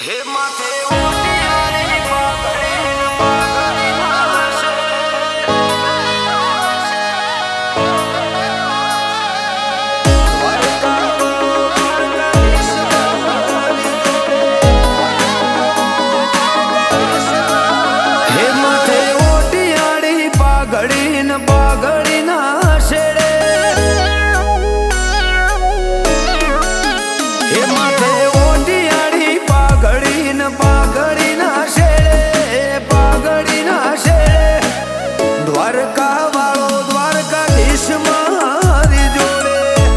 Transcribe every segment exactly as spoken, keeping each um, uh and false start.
હે માથે ઓટિયારી પાઘડી પાઘડી નાશે દ્વારકા દ્વારકાધીશ હે માથે ઓટિયારી પાઘડી ન પાઘડી નાશે હે માથે પાઘડી ના શેડે પાઘડી ના શેડે દ્વારકા વાળો દ્વારકાધીશ મારી જોડે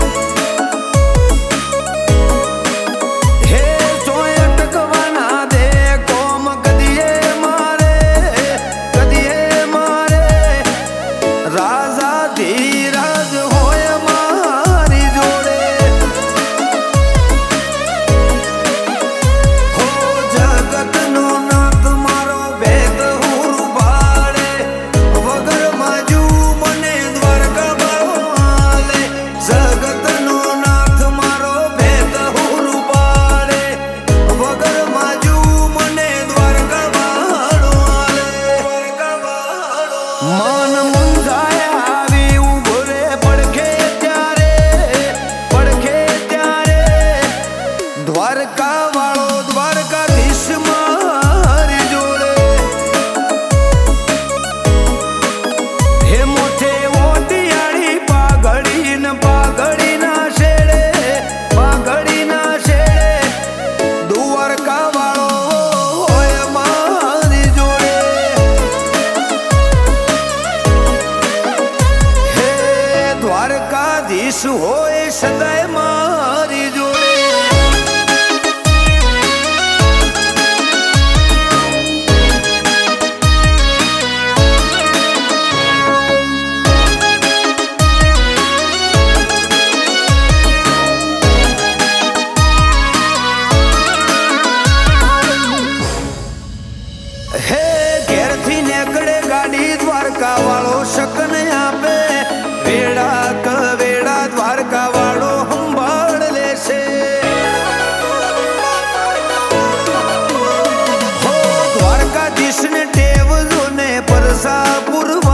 હે ચોય અટકવાના દે કોમ કદીએ મારે કદીએ મારે રાજા ધીરાજ હોય મારી જોડે મન મુંજાય આવી ઉભો રે પડખે ત્યારે પડખે ત્યારે દ્વારકા વાળો દ્વારકાધીશ મારી જોડે હે મોથે ઓટિયાળી પાઘડી ન પાઘડી ના શેડે પાઘડી ના શેડે દ્વારકા વાળો હોય મારી જોડે દ્વારકાધીશ હોય સદાય મારી જોડે હે ઘેરથી નીકળે ગાડી દ્વારકા વાળો શકન આપે વેડા કવેડા દ્વારકા વાળો સંભાળ લેશે હો દ્વારકાધીશ ને ટેવ જો ને પરસાપુર